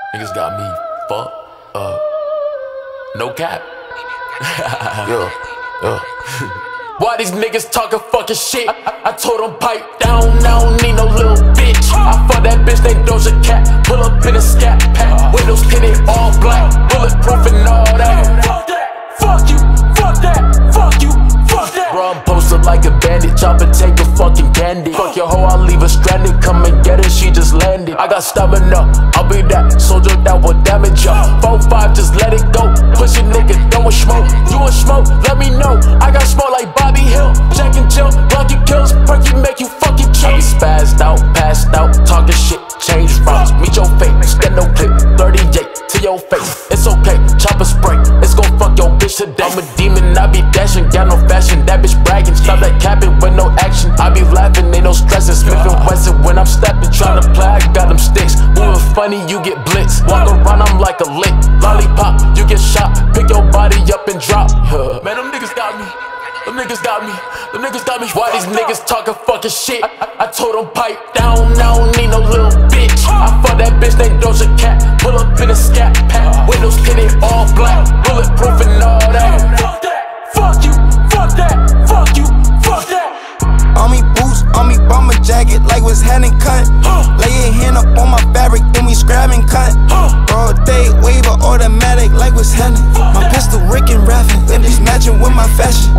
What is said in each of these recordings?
Niggas got me fucked up. No cap. Yeah. Why these niggas talking fucking shit? I told them pipe down, I don't need no little bitch. I fuck that bitch named Doja Cat. Pull up in a scat pack. Windows tinted all black. Bulletproof and all that. Fuck that, fuck you, fuck that, fuck you, fuck that. Bro, I'm posted like a bandit. Chop and take a fucking candy. Fuck your hoe, I'll leave her stranded. Come and get her, she just landed. I got stamina, I'll be that soldier that will damage ya. 4-5, just let it go. Push a nigga, throwin' smoke. You want smoke? Let me know. I got smoke like Bobby Hill. Jack and Jill, lucky kills. Perky make you fucking chill. I be spazzed out, passed out, talking shit. Change routes, meet your fate. Stand no clip, 38 to your face. It's okay, chopper spray. It's gon' fuck your bitch today. I'm a demon, I be dashing, got no fashion. That bitch bragging, stop that capping with no action. I be laughing, ain't no stressing. Smith and Wesson when I'm stepping, tryna play, I got them sticks. Moving funny, you get blitzed. Walk around, I'm like a lick. Lollipop, you get shot. Pick your body up and drop. Man, them niggas got me. Them niggas got me. Them niggas got me. Why these niggas talking fucking shit? I told them pipe down, I don't need no little bitch. I fuck that bitch named Doja Cat. Pull up in a scat pack. Windows tinted all black. Bulletproof and all that. Fuck that, fuck you, fuck that, fuck you, fuck that. On me boots, on me bomber jacket, like what's hand and cut. Lay your hand up on my fabric, then we scrap and cut. Broad day, waiver, automatic, like what's happening. My pistol Rick and Raffin, then it's matching with my fashion.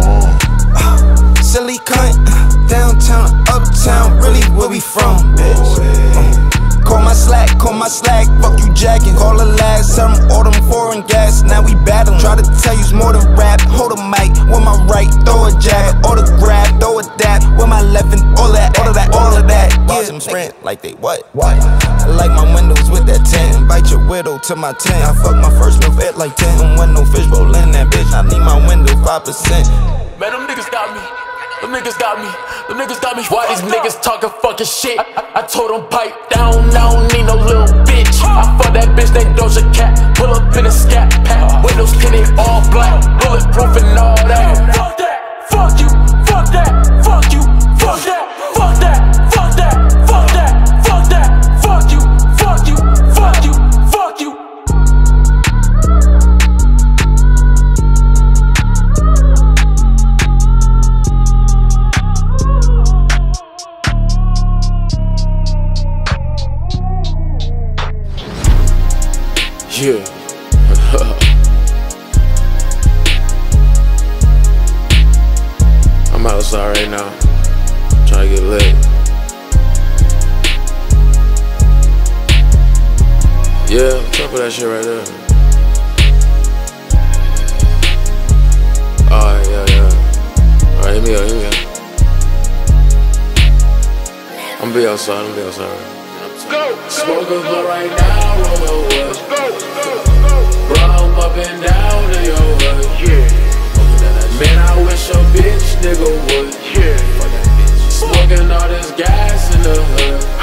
Silly cunt, downtown, uptown, really where we from, bitch. Call my slack, fuck you jacking. Call the last, tell them all them foreign gas. Now we battling, try to tell you's more than rap. Hold a mic with my right, throw a jab, autograph, throw a dab with my left and all of that. Yeah, them sprint like they what? I like my windows with that tint. Invite your widow to my tent. I fuck my first milf at like 10. Don't want no fishbowl in that bitch. I need my window 5%. Man, them niggas got me. Them niggas got me. Them niggas got me. Why these niggas talking fucking shit? I told them pipe down, I don't need no little bitch. I fuck that bitch named Doja Cat. Pull up in a scat pack. Windows tinted all black. Bulletproof and all that. Fuck that, fuck you, fuck that, fuck you, fuck that, fuck that, fuck that, fuck that, fuck that, fuck you, fuck you, fuck you, fuck you. Yeah. I'm outside right now, trying to get lit. Yeah, top of that shit right there. Alright, yeah. Alright, hit me up. I'm gonna be outside, right? Smoke a blunt right now, roll a wood. Bro, I'm up and down in your hood. Man, I wish a bitch nigga would. Smoking all this gas in the hood.